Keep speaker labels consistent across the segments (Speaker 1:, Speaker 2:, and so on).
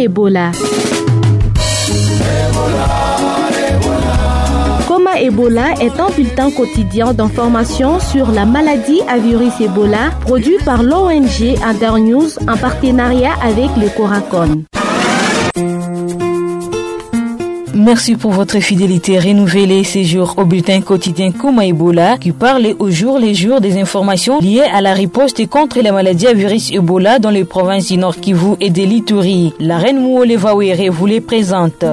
Speaker 1: Ebola. Coma Ebola est un bulletin quotidien d'information sur la maladie à virus Ebola produit par l'ONG Internews en partenariat avec le Coracon.
Speaker 2: Merci pour votre fidélité renouvelée ces jours au bulletin quotidien Coma Ebola qui parle au jour les jours des informations liées à la riposte contre la maladie à virus Ebola dans les provinces du Nord Kivu et de l'Ituri. La reine Mouoleva Were vous les présente.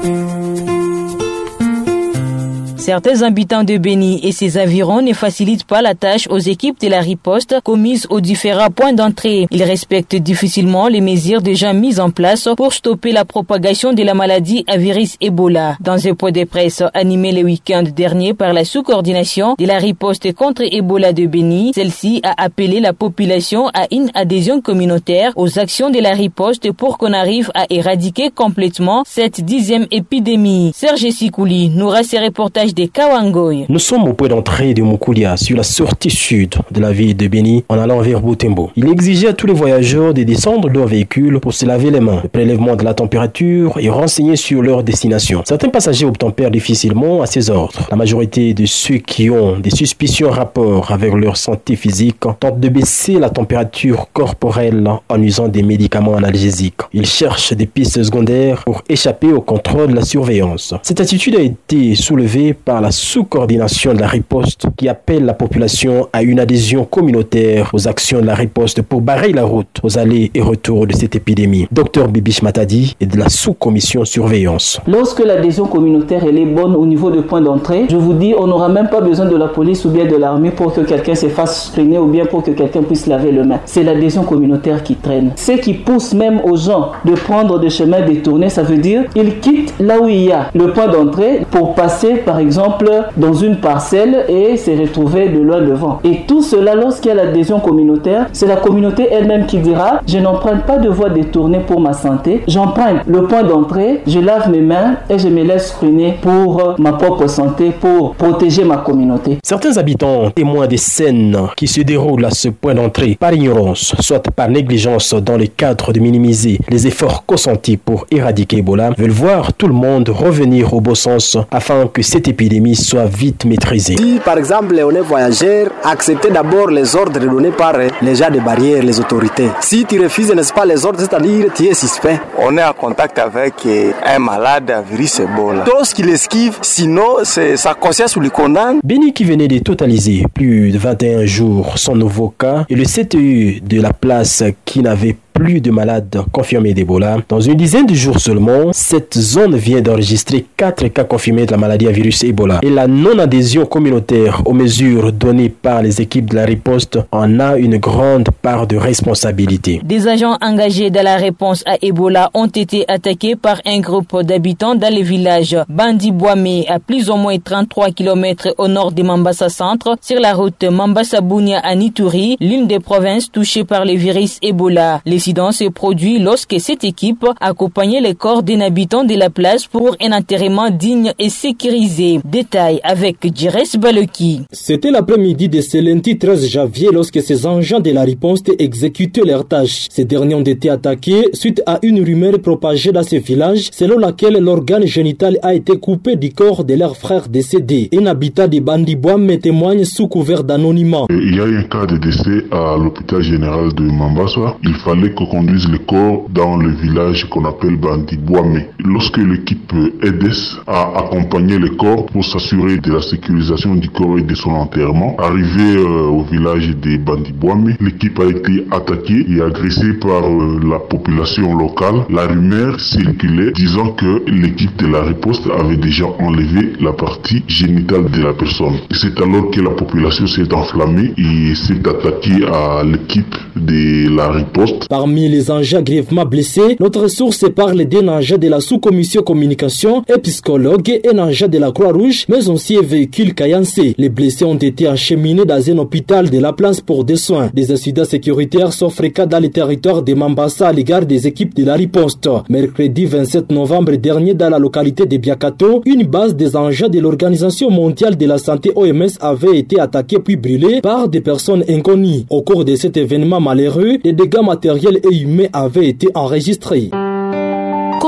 Speaker 2: Certains habitants de Beni et ses environs ne facilitent pas la tâche aux équipes de la riposte commises aux différents points d'entrée. Ils respectent difficilement les mesures déjà mises en place pour stopper la propagation de la maladie à virus Ebola. Dans un point de presse animé le week-end dernier par la sous-coordination de la riposte contre Ebola de Beni, celle-ci a appelé la population à une adhésion communautaire aux actions de la riposte pour qu'on arrive à éradiquer complètement cette 10e épidémie. Serge Sikouli nous aura ses reportages de Kawangoy.
Speaker 3: Nous sommes au point d'entrée de Mukoulia, sur la sortie sud de la ville de Beni, en allant vers Butembo. Il exigeait à tous les voyageurs de descendre de leur véhicule pour se laver les mains. Le prélèvement de la température est renseigné sur leur destination. Certains passagers obtempèrent difficilement à ces ordres. La majorité de ceux qui ont des suspicions en rapport avec leur santé physique tentent de baisser la température corporelle en usant des médicaments analgésiques. Ils cherchent des pistes secondaires pour échapper au contrôle de la surveillance. Cette attitude a été soulevée par la sous-coordination de la riposte qui appelle la population à une adhésion communautaire aux actions de la riposte pour barrer la route aux allées et retours de cette épidémie. Dr Bibish Matadi est de la sous-commission surveillance.
Speaker 4: Lorsque l'adhésion communautaire elle est bonne au niveau de point d'entrée, je vous dis, on n'aura même pas besoin de la police ou bien de l'armée pour que quelqu'un se fasse screener ou bien pour que quelqu'un puisse laver les mains. C'est l'adhésion communautaire qui traîne. Ce qui pousse même aux gens de prendre des chemins détournés, ça veut dire ils quittent là où il y a le point d'entrée pour passer par exemple dans une parcelle et se retrouver de loin devant. Et tout cela, lorsqu'il y a l'adhésion communautaire, c'est la communauté elle-même qui dira: je n'emprunte pas de voie détournée pour ma santé, j'emprunte le point d'entrée, je lave mes mains et je me laisse screener pour ma propre santé, pour protéger ma communauté.
Speaker 3: Certains habitants, témoins des scènes qui se déroulent à ce point d'entrée par ignorance, soit par négligence dans le cadre de minimiser les efforts consentis pour éradiquer Ebola, veulent voir tout le monde revenir au bon sens afin que cette épidémie soit vite maîtrisée.
Speaker 5: Si par exemple on est voyageur, acceptez d'abord les ordres donnés par les gens des barrières, les autorités. Si tu refuses, n'est-ce pas, les ordres, c'est-à-dire tu es suspect.
Speaker 6: On est en contact avec un malade à virus Ebola. Tout ce qu'il esquive, sinon c'est sa conscience lui condamne.
Speaker 3: Beni qui venait de totaliser plus de 21 jours sans nouveau cas et le CTU de la place qui n'avait plus de malades confirmés d'Ebola. Dans une dizaine de jours seulement, cette zone vient d'enregistrer 4 cas confirmés de la maladie à virus Ebola. Et la non-adhésion communautaire aux mesures données par les équipes de la riposte en a une grande part de responsabilité.
Speaker 2: Des agents engagés dans la réponse à Ebola ont été attaqués par un groupe d'habitants dans le village Bandi-Bouamé, à plus ou moins 33 km au nord de Mambasa Centre, sur la route Mambasa-Bounia à Ituri, l'une des provinces touchées par le virus Ebola. L'incident se produit lorsque cette équipe accompagnait les corps d'un habitant de la place pour un enterrement digne et sécurisé. Détail avec Djires Baloki.
Speaker 7: C'était l'après-midi de ce lundi 13 janvier lorsque ces agents de la riposte exécutaient leurs tâches. Ces derniers ont été attaqués suite à une rumeur propagée dans ce village selon laquelle l'organe génital a été coupé du corps de leur frère décédé. Un habitant de Bandi-Bouamé témoigne sous couvert d'anonymat.
Speaker 8: Il y a eu un cas de décès à l'hôpital général de Mambasa. Il fallait qu'on conduise le corps dans le village qu'on appelle Bandi-Bouamé. Lorsque l'équipe EDES a accompagné le corps pour s'assurer de la sécurisation du corps et de son enterrement, arrivé au village de Bandi-Bouamé, l'équipe a été attaquée et agressée par la population locale. La rumeur circulait disant que l'équipe de la riposte avait déjà enlevé la partie génitale de la personne. C'est alors que la population s'est enflammée et s'est attaquée à l'équipe de la riposte.
Speaker 7: Parmi les engins grièvement blessés, notre source parle d'un engin de la sous-commission communication et psychologue et un engin de la Croix-Rouge, mais aussi un véhicule caillancé. Les blessés ont été acheminés dans un hôpital de la place pour des soins. Des incidents sécuritaires sont fréquents dans les territoires de Mambasa à l'égard des équipes de la riposte. Mercredi 27 novembre dernier, dans la localité de Biakato, une base des engins de l'Organisation mondiale de la santé OMS avait été attaquée puis brûlée par des personnes inconnues. Au cours de cet événement malheureux, des dégâts matériels et humains avaient été enregistrés.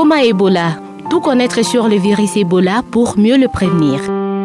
Speaker 1: Coma Ebola. Tout connaître sur le virus Ebola pour mieux le prévenir.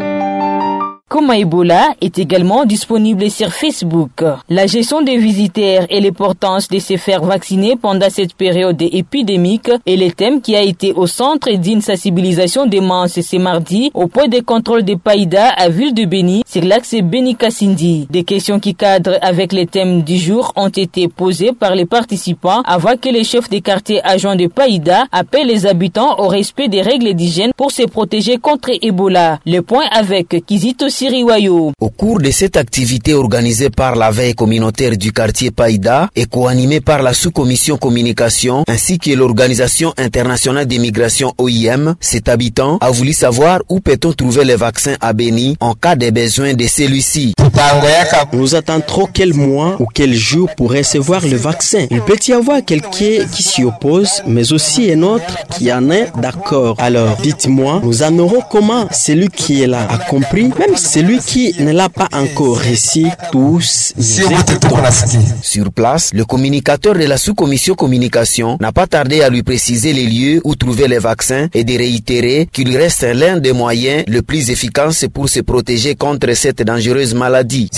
Speaker 2: Coma Ebola est également disponible sur Facebook. La gestion des visiteurs et l'importance de se faire vacciner pendant cette période épidémique est le thème qui a été au centre d'une sensibilisation des masses ce mardi au point de contrôle de Païda à Ville de Béni sur l'axe Béni-Kassindi. Des questions qui cadrent avec les thèmes du jour ont été posées par les participants avant que les chefs des quartiers adjoints de Païda appellent les habitants au respect des règles d'hygiène pour se protéger contre Ebola. Le point avec Kizito Siriwayo.
Speaker 9: Au cours de cette activité organisée par la veille communautaire du quartier Païda et co-animée par la sous-commission communication ainsi que l'Organisation internationale des migrations OIM, cet habitant a voulu savoir où peut-on trouver les vaccins à Béni en cas de besoin de celui-ci.
Speaker 5: Nous attendons quel mois ou quel jour pour recevoir le vaccin. Il peut y avoir quelqu'un qui s'y oppose, mais aussi un autre qui en est d'accord. Alors, dites-moi, nous en aurons comment? Celui qui est là a compris, même celui qui ne l'a pas encore réussi, tous
Speaker 9: Sur place, le communicateur de la sous-commission communication n'a pas tardé à lui préciser les lieux où trouver les vaccins et de réitérer qu'il reste l'un des moyens le plus efficaces pour se protéger contre cette dangereuse maladie.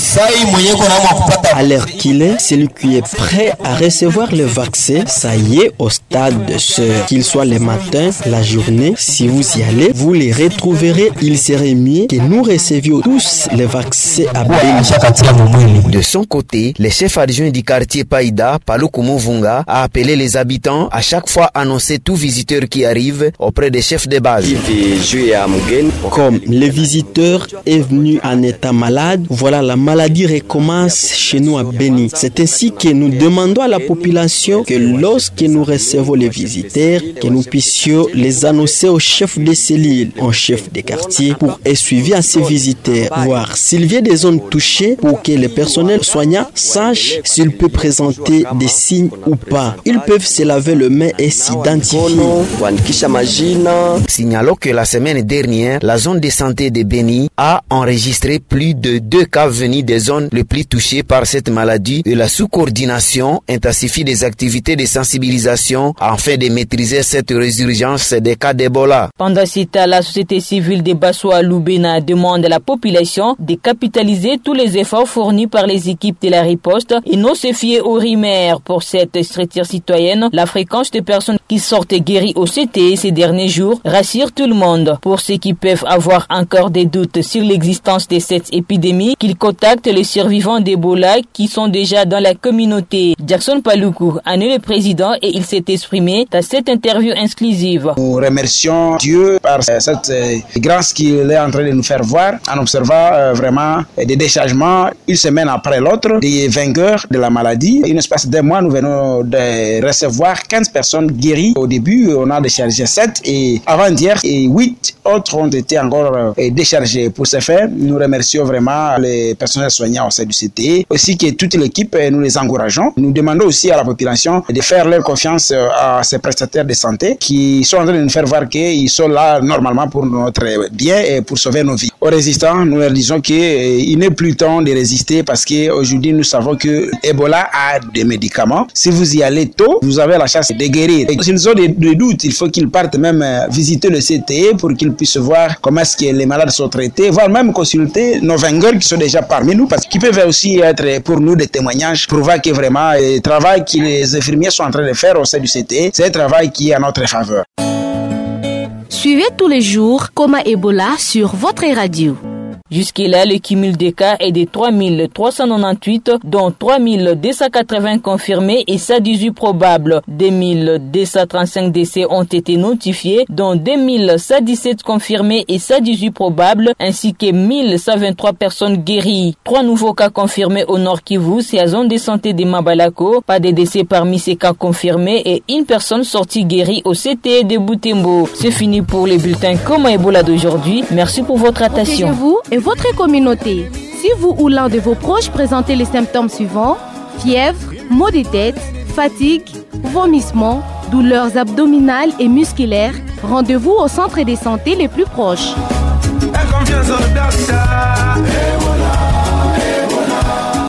Speaker 5: À l'heure qu'il est, celui qui est prêt à recevoir le vaccin, ça y est au stade de sœur. Qu'il soit le matin, la journée, si vous y allez, vous les retrouverez. Il serait mieux que nous recevions tous les vaccins à Béni.
Speaker 9: De son côté, le chef adjoint du quartier Païda, Paluku Muvunga, a appelé les habitants à chaque fois annoncer tout visiteur qui arrive auprès des chefs de base.
Speaker 5: Comme le visiteur est venu en état malade, voilà la maladie recommence chez nous à Béni. C'est ainsi que nous demandons à la population que lorsque nous recevons les visiteurs, que nous puissions les annoncer au chef de cellule, au chef de quartier, pour être suivi à ces visiteurs, voir s'il vient des zones touchées pour que le personnel soignant sache s'il peut présenter des signes ou pas. Ils peuvent se laver les mains et s'identifier.
Speaker 9: Signalons que la semaine dernière, la zone de santé de Béni a enregistré plus de 2 cas venus des zones les plus touchées par cette maladie et la sous-coordination intensifie des activités de sensibilisation afin de maîtriser cette résurgence des cas d'Ebola.
Speaker 2: Pendant ce temps, la société civile de Basso-Loubena demande à la population de capitaliser tous les efforts fournis par les équipes de la riposte et non se fier aux rumeurs. Pour cette structure citoyenne, la fréquence de personnes qui sortent guéries au CTE ces derniers jours rassure tout le monde. Pour ceux qui peuvent avoir encore des doutes sur l'existence de cette épidémie, qu'ils contactent les survivants d'Ebola qui sont déjà dans la communauté. Jackson Paluku en est le président et il s'est exprimé dans cette interview exclusive.
Speaker 10: Nous remercions Dieu par cette grâce qu'il est en train de nous faire voir en observant vraiment des déchargements une semaine après l'autre des vainqueurs de la maladie. En l'espace d'un mois, nous venons de recevoir 15 personnes guéries. Au début, on a déchargé 7 et avant-hier, 8 autres ont été encore déchargés. Pour ce faire, nous remercions vraiment les personnels soignants au sein du CTE, aussi que toute l'équipe, nous les encourageons. Nous demandons aussi à la population de faire leur confiance à ces prestataires de santé qui sont en train de nous faire voir qu'ils sont là normalement pour notre bien et pour sauver nos vies. Aux résistants, nous leur disons qu'il n'est plus temps de résister parce qu'aujourd'hui, nous savons que Ebola a des médicaments. Si vous y allez tôt, vous avez la chance de guérir. S'ils ont des doutes, il faut qu'ils partent même visiter le CTE pour qu'ils puissent voir comment est-ce que les malades sont traités, voire même consulter nos vainqueurs qui sont déjà parmi nous parce qu'ils peuvent aussi être pour nous des témoignages prouvant que vraiment le travail que les infirmiers sont en train de faire au sein du CTE, c'est un travail qui est à notre faveur.
Speaker 1: Suivez tous les jours Coma Ebola sur votre radio.
Speaker 2: Jusque-là, le cumul des cas est de 3398, dont 3280 confirmés et 118 probables. 2235 décès ont été notifiés, dont 2117 confirmés et 118 probables, ainsi que 1123 personnes guéries. 3 nouveaux cas confirmés au Nord Kivu, c'est la zone de santé de Mabalako. Pas de décès parmi ces cas confirmés et une personne sortie guérie au CTE de Butembo. C'est fini pour les bulletins Coma Ebola d'aujourd'hui. Merci pour votre attention.
Speaker 1: Votre communauté. Si vous ou l'un de vos proches présentez les symptômes suivants: fièvre, maux de tête, fatigue, vomissements, douleurs abdominales et musculaires, rendez-vous au centre de santé les plus proches.